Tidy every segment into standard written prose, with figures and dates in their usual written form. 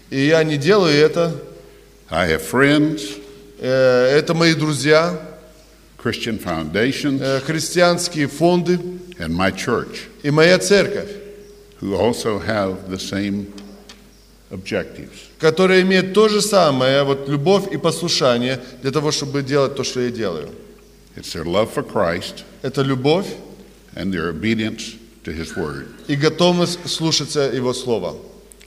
И я не делаю это. I have friends, Это мои друзья, Christian foundations, христианские фонды and my church, и моя церковь, who also have the same objectives. которые имеют то же самое, вот любовь и послушание для того, чтобы делать то, что я делаю. It's their love for Christ Это любовь and their obedience to His Word. и готовность слушаться Его Слова.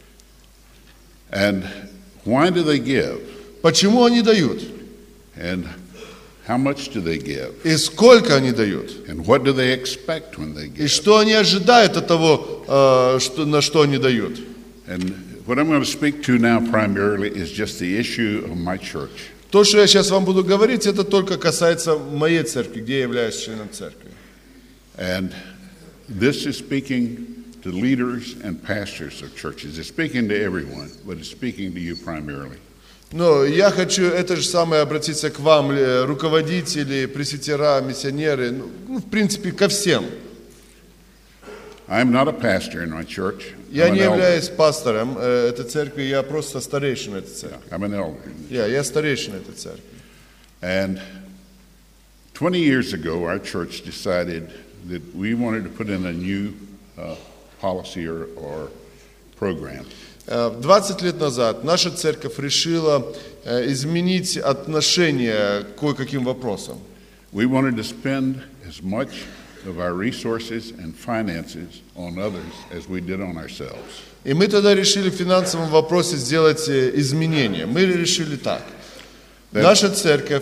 And why do they give? Почему они дают? And how much do they give? И сколько они дают? And what do they expect when they И give? что они ожидают от того, на что они дают? And what I'm going to speak to now primarily is just the issue of my church. То, что я сейчас вам буду говорить, это только касается моей церкви, где я являюсь членом церкви. And this is speaking to leaders and pastors of churches. It's speaking to everyone, but it's speaking to you primarily. Но я хочу это же самое обратиться к вам, руководители, пресвитера, миссионеры, в принципе, ко всем. I'm not a pastor in my church. Я I'm не an elder. являюсь пастором этой церкви, я просто старейшина этой церкви. I'm an elder. Я старейшина этой церкви. And 20 years ago, our church decided that we wanted to put in a new policy or program. 20 лет назад наша церковь решила изменить отношение к кое-каким вопросам. We wanted to spend as much of our resources and finances on others as we did on ourselves. И мы тогда решили в финансовом вопросе сделать изменения. Мы решили так. Наша церковь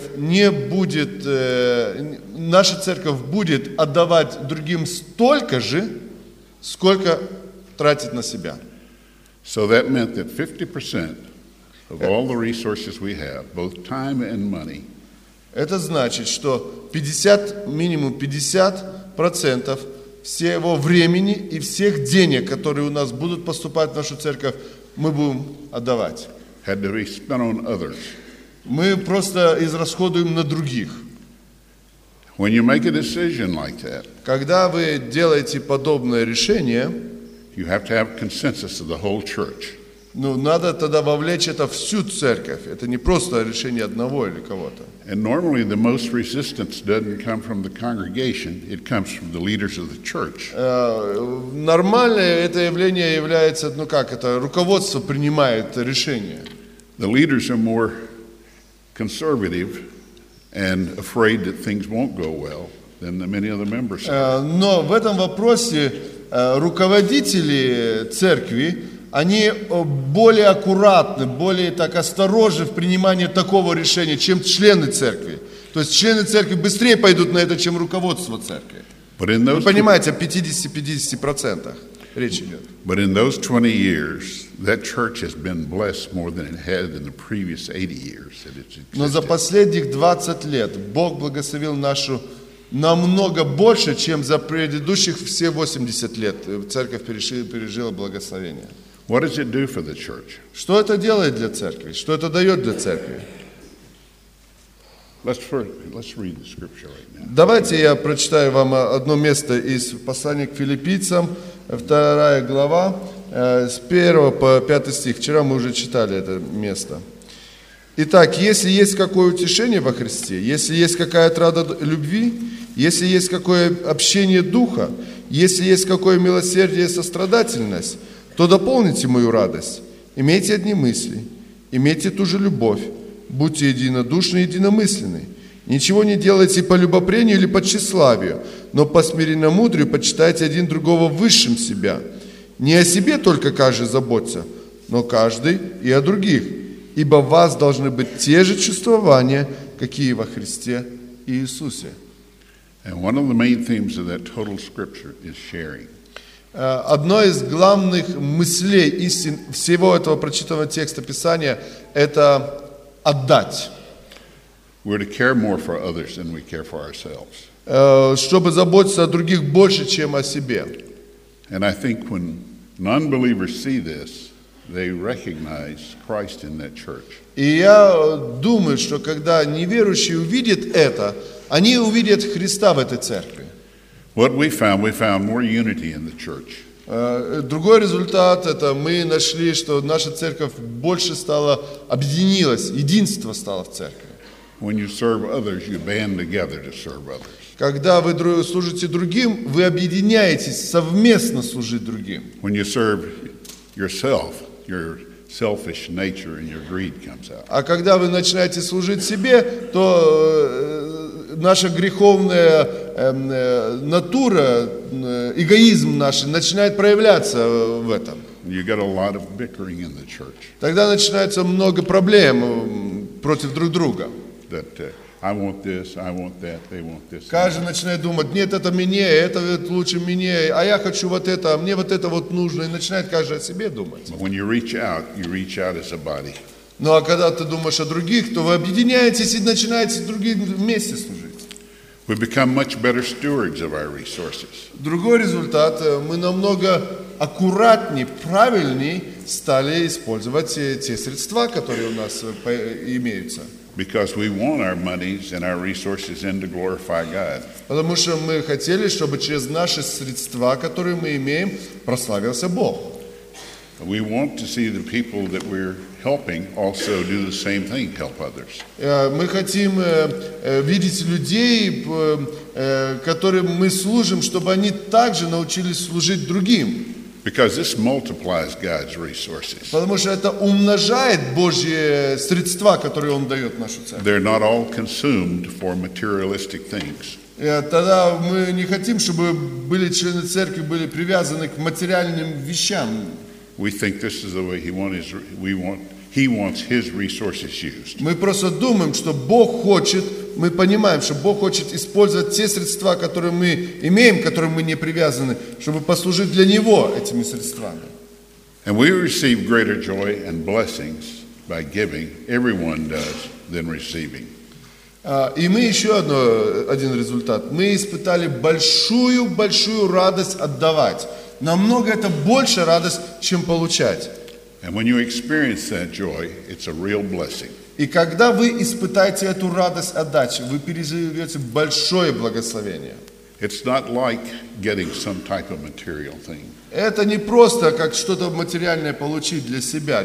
будет отдавать другим столько же, сколько тратит на себя. So that meant that 50% of all the resources we have, both time and money, Это значит, что минимум 50% всего времени и всех денег, которые у нас будут поступать в нашу церковь, мы будем отдавать. had to be spent on others. Мы просто израсходуем на других. When you make a decision like that, Когда вы делаете подобное решение, you have to have consensus of the whole church. надо тогда вовлечь это всю церковь. Это не просто решение одного или кого-то. And normally the most resistance doesn't come from the congregation, it comes from the leaders of the church. Нормальное это явление является, руководство принимает решение. The leaders are more conservative and afraid that things won't go well than the many of the members are. Но в этом вопросе руководители церкви, они более аккуратны, более осторожны в принимании такого решения, чем члены церкви. То есть члены церкви быстрее пойдут на это, чем руководство церкви. Вы понимаете, о 50% речь идет. But in those 20 years, that church has been blessed more than it had in the previous 80 years that it's existed. Но за последних 20 лет Бог благословил нашу намного больше, чем за предыдущих все 80 лет. Церковь пережила благословение. What does it do for the church? Что это делает для церкви? Что это дает для церкви? Let's read the scripture right now. Давайте я прочитаю вам одно место из послания к филиппийцам, 2 глава, с 1 по 5 стих. Вчера мы уже читали это место. Итак, если есть какое утешение во Христе, если есть какая отрада любви, если есть какое общение духа, если есть какое милосердие и сострадательность, то дополните мою радость. Имейте одни мысли, имейте ту же любовь, будьте единодушны и единомысленны. Ничего не делайте по любопрению или по тщеславию, но по смиренномудрию почитайте один другого высшим себя. Не о себе только каждый заботится, но каждый и о других. Ибо в вас должны быть те же чувствования, какие во Христе Иисусе. And one of the main themes of that total scripture is sharing. Одно из главных мыслей истин всего этого прочитанного текста Писания – это отдать. We're to care more for others than we care for ourselves. Чтобы заботиться о других больше, чем о себе. And I think when non-believers see this, they recognize Christ in that church. И я думаю, что когда неверующие увидят это, они увидят Христа в этой церкви. What we found more unity in the church. Другой результат – это мы нашли, что наша церковь больше стала, объединилась, единство стало в церкви. When you serve others, you band together to serve others. Когда вы служите другим, вы объединяетесь совместно служить другим. When you serve yourself, your selfish nature and your greed comes out. А когда вы начинаете служить себе, то наша греховная натура, эгоизм наш начинает проявляться в этом. You get a lot of bickering in the church. Тогда начинается много проблем против друг друга. That I want this, I want that, they want this. Каждый начинает думать, нет, это мне, это лучше мне, а я хочу вот это, а мне вот это вот нужно. И начинает каждый о себе думать. But when you reach out as a body. Ну а когда ты думаешь о других, то вы объединяетесь и начинаете другим вместе служить. We become much better stewards of our resources. Другой результат, мы намного аккуратнее, правильнее стали использовать те средства, которые у нас имеются. Because we want our monies and our resources in to glorify God. Потому что мы хотели, чтобы через наши средства, которые мы имеем, прославился Бог. We want to see the people that we're helping also do the same thing, help others. Мы хотим видеть людей, которым мы служим, чтобы они также научились служить другим. Because this multiplies God's resources. Потому что это умножает Божьи средства, которые Он дает в нашу церковь. They're not all consumed for materialistic things. Тогда мы не хотим, чтобы члены церкви были привязаны к материальным вещам. We think this is the way He wants His resources used. Мы просто думаем, что Бог хочет, мы понимаем, что Бог хочет использовать те средства, которые мы имеем, к которым мы не привязаны, чтобы послужить для Него этими средствами. And we receive greater joy and blessings by giving, everyone does, than receiving. И мы еще один результат. Мы испытали большую радость отдавать. Намного это больше радость, чем получать. And when you experience that joy, it's a real blessing. И когда вы испытаете эту радость отдачи, вы переживете большое благословение. It's not like getting some type of material thing. Это не просто как что-то материальное получить для себя,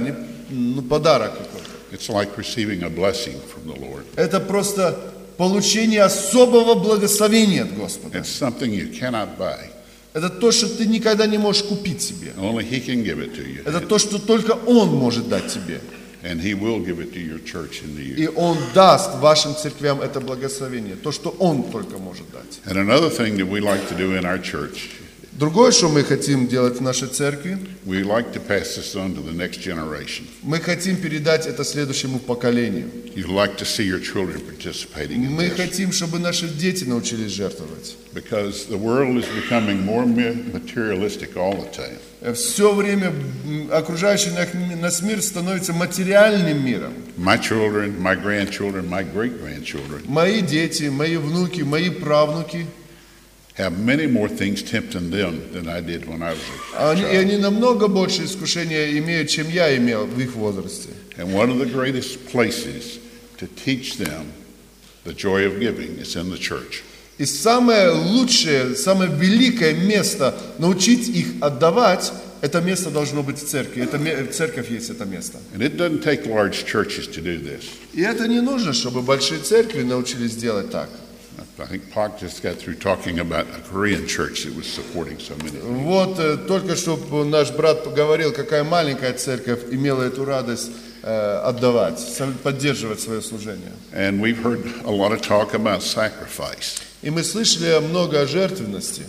подарок какой-то. It's like receiving a blessing from the Lord. Это просто получение особого благословения от Господа. It's something you cannot buy. Это то, что ты никогда не можешь купить себе. Only He can give it to you. Это то, что только Он может дать тебе. And He will give it to your church and to you. И Он даст вашим церквям это благословение, то, что Он только может дать. And another thing that we like to do in our church, Другое, что мы хотим делать в нашей церкви, we like to pass this on to the next generation. мы хотим передать это следующему поколению. You like to see your children participating in Мы this. хотим, чтобы наши дети научились жертвовать. Because the world is becoming more materialistic all the time. Все время окружающий нас мир становится материальным миром. My children, my grandchildren, my great-grandchildren Мои дети, мои внуки, мои правнуки, have many more things tempting them than I did when I was a child. они намного больше искушения имеют, чем я имел в их возрасте. And one of the greatest places to teach them the joy of giving is in the church. И самое лучшее, самое великое место научить их отдавать, это место должно быть в церкви. Церковь есть это место. And it doesn't take large churches to do this. И это не нужно, чтобы большие церкви научились делать так. I think Park just got through talking about a Korean church that was supporting so many. Вот только что наш брат поговорил, какая маленькая церковь имела эту радость отдавать, поддерживать свое служение. And we've heard a lot of talk about sacrifice. И мы слышали много о жертвенности.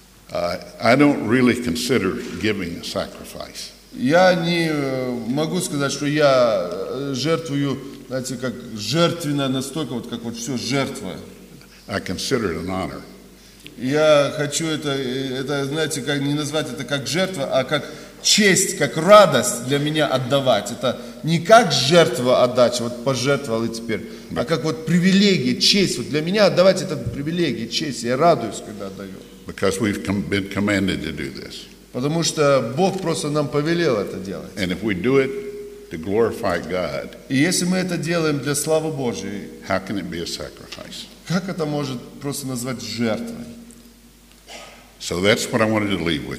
I don't really consider giving a sacrifice. Я не могу сказать, что я жертвую, знаете, как жертвенно настолько, вот как вот все жертва. I consider it an honor. Я хочу это, знаете, как не назвать это как жертва, а как честь, как радость для меня отдавать. Это не как жертва отдача, вот пожертвовал и теперь, а как вот привилегия, честь. Вот для меня отдавать это привилегия, честь. Я радуюсь, когда отдаю. Because we've been commanded to do this. Потому что Бог просто нам повелел это делать. And if we do it to glorify God, И если мы это делаем для славы Божьей, how can it be a sacrifice? как это может просто назвать жертвой? So that's what I wanted to leave with you.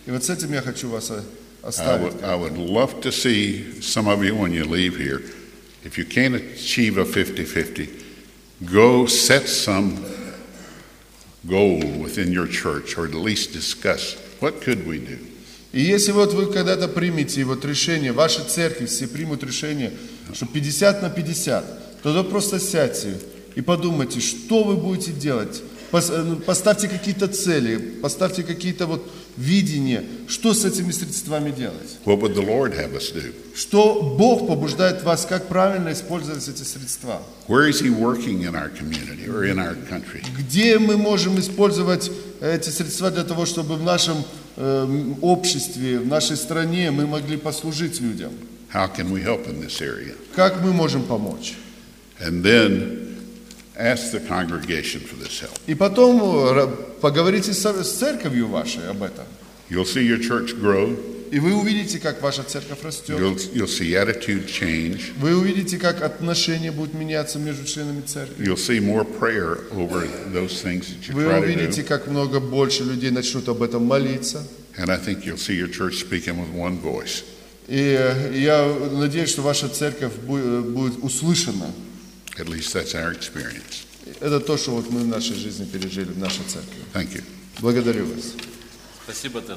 И вот с этим я хочу вас оставить. I would love to see some of you when you leave here, if you can't achieve a 50-50, go set some goal within your church, or at least discuss what could we do. И если вот вы когда-то примете вот решение, ваши церкви все примут решение, что 50 на 50, тогда просто сядьте и подумайте, что вы будете делать. Поставьте какие-то цели, поставьте какие-то вот видения, что с этими средствами делать. What would the Lord have us do? Что Бог побуждает вас, как правильно использовать эти средства. Where is He working in our community or in our country? Где мы можем использовать эти средства для того, чтобы в нашем обществе, в нашей стране мы могли послужить людям? How can we help in this area? Как мы можем помочь? And then ask the congregation for this help. И потом поговорите с церковью вашей об этом. You'll see your church grow. И вы увидите, как ваша церковь растет. You'll see attitude change. Вы увидите, как отношения будут меняться между членами церкви. You'll see more prayer over those things that you Вы try to увидите, do. как много больше людей начнут об этом молиться. And I think you'll see your church speaking with one voice. И я надеюсь, что ваша церковь будет услышана. At least that's our experience. Это то, что вот мы в нашей жизни пережили, в нашей церкви. Thank you. Благодарю вас. Спасибо, Тед.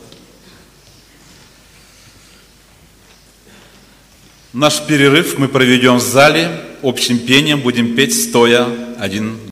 Наш перерыв мы проведем в зале. Общим пением будем петь стоя один.